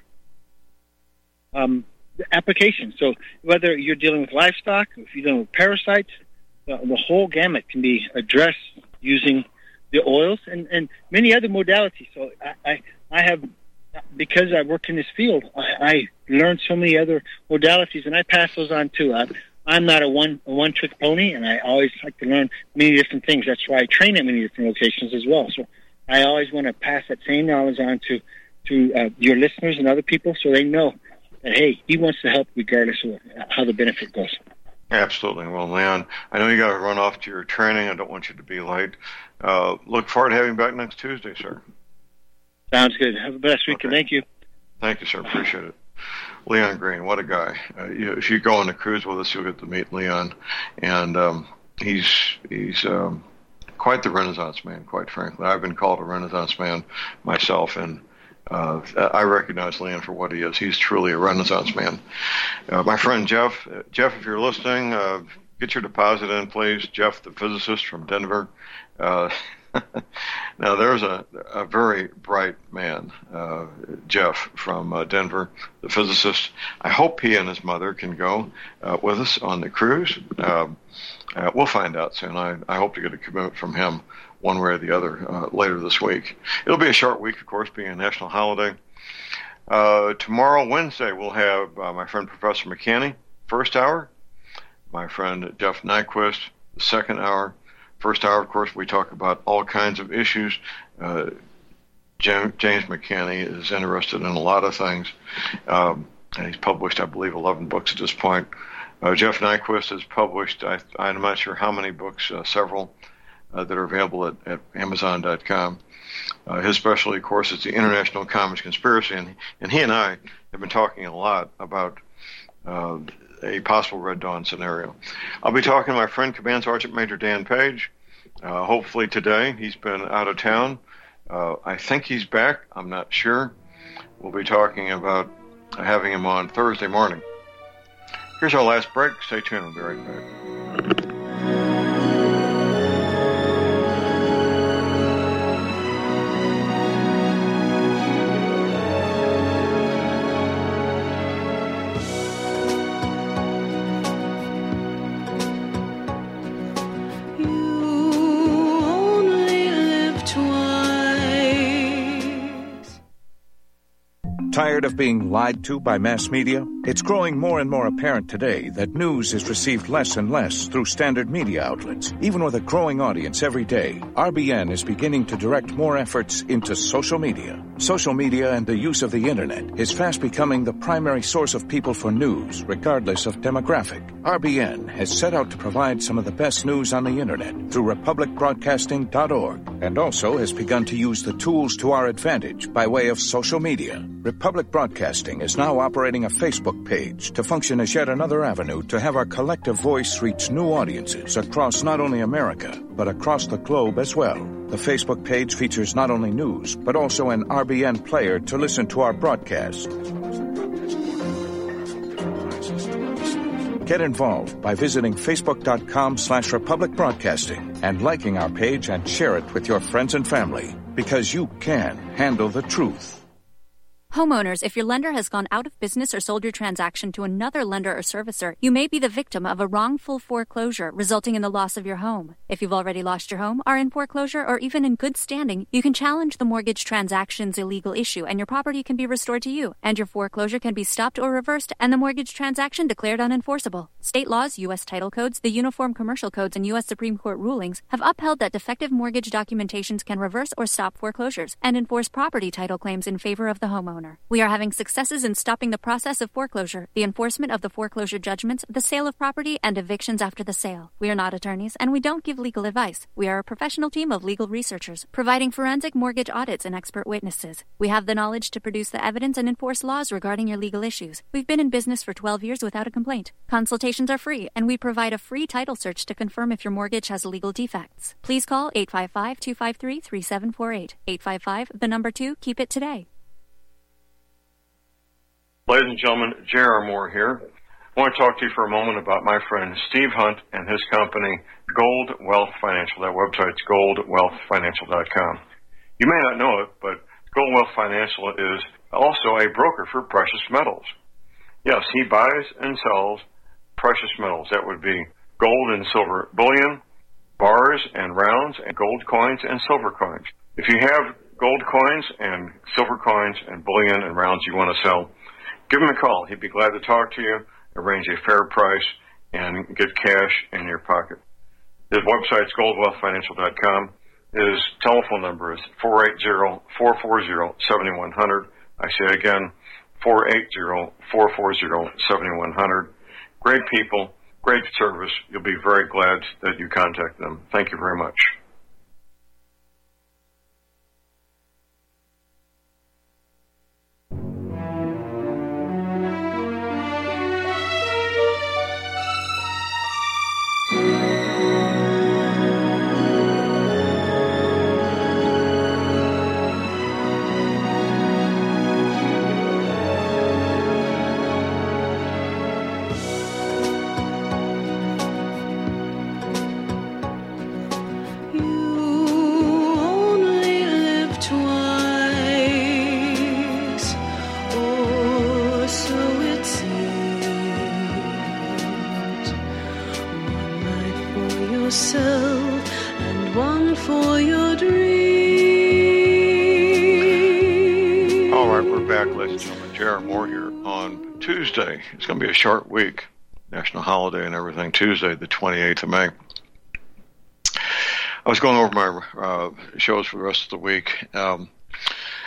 um, the application. So whether you're dealing with livestock, if you're dealing with parasites, the, the whole gamut can be addressed using the oils and, and many other modalities. So I, I, I have, because I work in this field, I, I learned so many other modalities, and I pass those on too. I, I'm not a one a one trick pony, and I always like to learn many different things. That's why I train at many different locations as well. So I always want to pass that same knowledge on to to uh, your listeners and other people, so they know that hey, he wants to help regardless of how the benefit goes. Absolutely. Well, Leon, I know you got to run off to your training. I don't want you to be late. Uh, look forward to having you back next Tuesday, sir. Sounds good. Have a blessed weekend. Okay. Thank you. Thank you, sir. Appreciate it. Leon Green, what a guy. Uh, you, if you go on the cruise with us, you'll get to meet Leon. And um, he's he's um, quite the Renaissance man, quite frankly. I've been called a Renaissance man myself, and uh, I recognize Leon for what he is. He's truly a Renaissance man. Uh, my friend Jeff, uh, Jeff, if you're listening, uh, get your deposit in, please. Jeff, the physicist from Denver. Uh, now, there's a, a very bright man, uh, Jeff from uh, Denver, the physicist. I hope he and his mother can go uh, with us on the cruise. Um, uh, we'll find out soon. I, I hope to get a commitment from him one way or the other uh, later this week. It'll be a short week, of course, being a national holiday. Uh, tomorrow, Wednesday, we'll have uh, my friend Professor McCanny, first hour. My friend Jeff Nyquist, the second hour. First hour, of course, we talk about all kinds of issues, uh, James McCanny is interested in a lot of things. Um, and he's published, I believe, eleven books at this point. Uh, Jeff Nyquist has published, I, I'm not sure how many books, uh, several uh, that are available at, at Amazon dot com. Uh, his specialty, of course, is the International Comics Conspiracy, and, and he and I have been talking a lot about uh, a possible Red Dawn scenario. I'll be talking to my friend Command Sergeant Major Dan Page, uh, hopefully today. He's been out of town. Uh, I think he's back. I'm not sure. We'll be talking about having him on Thursday morning. Here's our last break. Stay tuned. We'll be right back. Tired of being lied to by mass media? It's growing more and more apparent today that news is received less and less through standard media outlets. Even with a growing audience every day, R B N is beginning to direct more efforts into social media. Social media and the use of the internet is fast becoming the primary source of people for news, regardless of demographic. R B N has set out to provide some of the best news on the internet through republic broadcasting dot org, and also has begun to use the tools to our advantage by way of social media. Republic Broadcasting is now operating a Facebook page to function as yet another avenue to have our collective voice reach new audiences across not only America, but across the globe as well. The Facebook page features not only news, but also an R B N player to listen to our broadcast. Get involved by visiting facebook.com slash Republic Broadcasting and liking our page and share it with your friends and family, because you can handle the truth. Homeowners, if your lender has gone out of business or sold your transaction to another lender or servicer, you may be the victim of a wrongful foreclosure, resulting in the loss of your home. If you've already lost your home, are in foreclosure, or even in good standing, you can challenge the mortgage transaction's illegal issue, and your property can be restored to you, and your foreclosure can be stopped or reversed, and the mortgage transaction declared unenforceable. State laws, U S title codes, the Uniform Commercial Codes, and U S Supreme Court rulings have upheld that defective mortgage documentations can reverse or stop foreclosures and enforce property title claims in favor of the homeowner. We are having successes in stopping the process of foreclosure, the enforcement of the foreclosure judgments, the sale of property, and evictions after the sale. We are not attorneys, and we don't give legal advice. We are a professional team of legal researchers, providing forensic mortgage audits and expert witnesses. We have the knowledge to produce the evidence and enforce laws regarding your legal issues. We've been in business for twelve years without a complaint. Consultations are free, and we provide a free title search to confirm if your mortgage has legal defects. Please call eight five five, two five three, three seven four eight. eight five five, the number two, keep it today. Ladies and gentlemen, J R. Moore here. I want to talk to you for a moment about my friend Steve Hunt and his company, Gold Wealth Financial. That website's gold wealth financial dot com. You may not know it, but Gold Wealth Financial is also a broker for precious metals. Yes, he buys and sells precious metals. That would be gold and silver bullion, bars and rounds, and gold coins and silver coins. If you have gold coins and silver coins and bullion and rounds you want to sell, give him a call. He'd be glad to talk to you, arrange a fair price, and get cash in your pocket. His website's gold wealth financial dot com. His telephone number is four eight zero, four four zero, seven one zero zero. I say again, four eight zero, four four zero, seven one zero zero. Great people, great service. You'll be very glad that you contact them. Thank you very much. Tuesday. It's going to be a short week, national holiday and everything. Tuesday, the twenty-eighth of May. I was going over my uh, shows for the rest of the week. Um,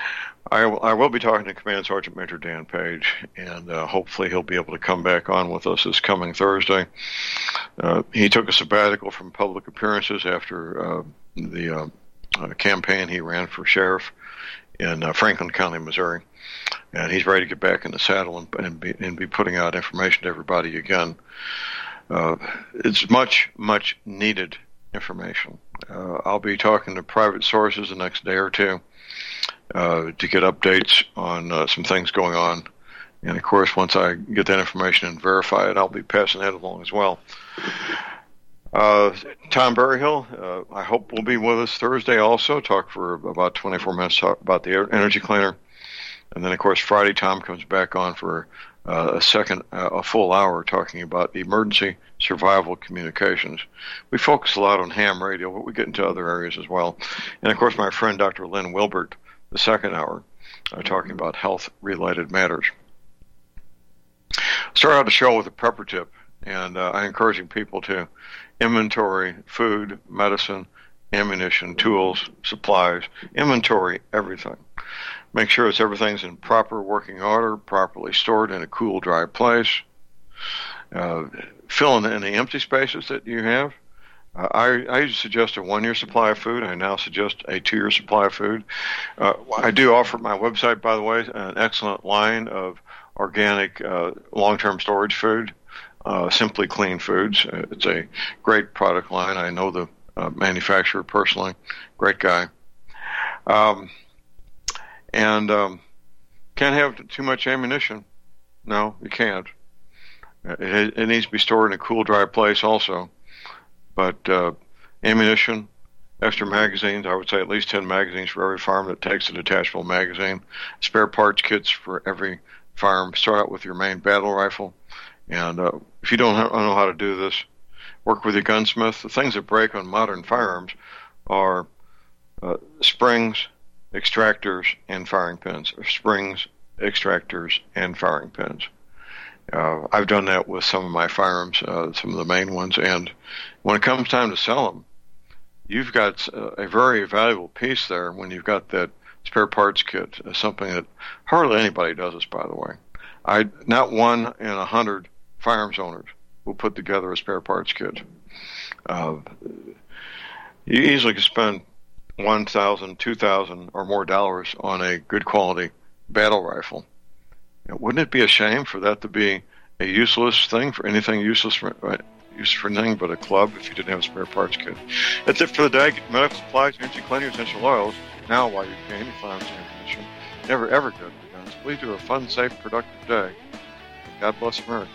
I, I will be talking to Command Sergeant Major Dan Page, and uh, hopefully he'll be able to come back on with us this coming Thursday. Uh, he took a sabbatical from public appearances after uh, the uh, uh, campaign he ran for sheriff in uh, Franklin County, Missouri, and he's ready to get back in the saddle and, and, be, and be putting out information to everybody again. Uh, it's much, much needed information. Uh, I'll be talking to private sources the next day or two uh, to get updates on uh, some things going on. And, of course, once I get that information and verify it, I'll be passing that along as well. Uh, Tom Berryhill, uh, I hope will be with us Thursday also, talk for about twenty-four minutes talk about the energy cleaner. And then, of course, Friday, Tom comes back on for uh, a second, uh, a full hour talking about emergency survival communications. We focus a lot on ham radio, but we get into other areas as well. And, of course, my friend Doctor Lynn Wilbert, the second hour, uh, talking about health-related matters. Start out the show with a prepper tip, and uh, I'm encouraging people to inventory food, medicine, ammunition, tools, supplies, inventory everything. Make sure it's everything's in proper working order, properly stored in a cool, dry place. Uh, fill in any empty spaces that you have. Uh, I, I usually suggest a one-year supply of food. I now suggest a two-year supply of food. Uh, I do offer my website, by the way, an excellent line of organic uh, long-term storage food, uh, Simply Clean Foods. Uh, it's a great product line. I know the uh, manufacturer personally. Great guy. Um, and um, can't have too much ammunition. No, you can't. It, it needs to be stored in a cool, dry place also. But uh, ammunition, extra magazines, I would say at least ten magazines for every firearm that takes a detachable magazine. Spare parts kits for every firearm. Start out with your main battle rifle. And uh, if you don't know how to do this, work with your gunsmith. The things that break on modern firearms are uh, springs, extractors, and firing pins. Or springs, extractors, and firing pins. Uh, I've done that with some of my firearms, uh, some of the main ones, and when it comes time to sell them, you've got uh, a very valuable piece there when you've got that spare parts kit, uh, something that hardly anybody does this, by the way. I not one in a hundred firearms owners will put together a spare parts kit. Uh, you easily can spend one thousand, two thousand, or more dollars on a good quality battle rifle. Wouldn't it be a shame for that to be a useless thing, for anything useless for, uh, used for anything but a club if you didn't have a spare parts kit? That's it for the day. Get medical supplies, energy cleaning, essential oils. Now while you can, you find ammunition. Never ever go to the guns. Please do a fun, safe, productive day. God bless America.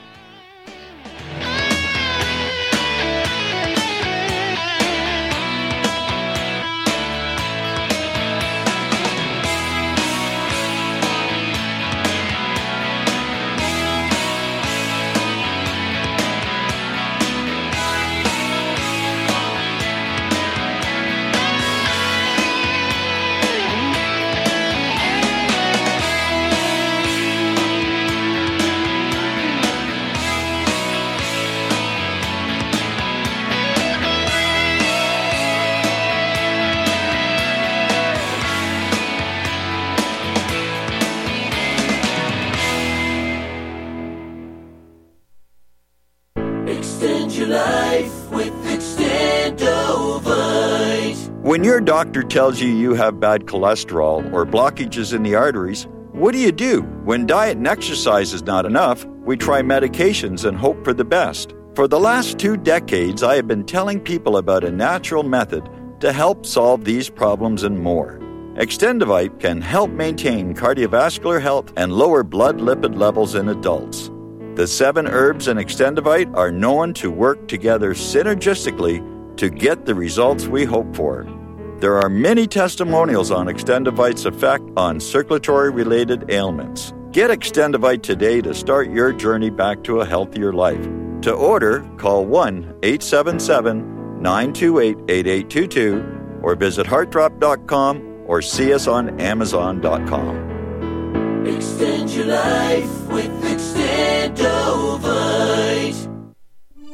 When your doctor tells you you have bad cholesterol or blockages in the arteries, what do you do? When diet and exercise is not enough, we try medications and hope for the best. For the last two decades, I have been telling people about a natural method to help solve these problems and more. Extendivite can help maintain cardiovascular health and lower blood lipid levels in adults. The seven herbs in Extendivite are known to work together synergistically to get the results we hope for. There are many testimonials on Extendivite's effect on circulatory-related ailments. Get Extendivite today to start your journey back to a healthier life. To order, call one eight seven seven, nine two eight, eight eight two two or visit heart drop dot com or see us on amazon dot com. Extend your life with Extendovite.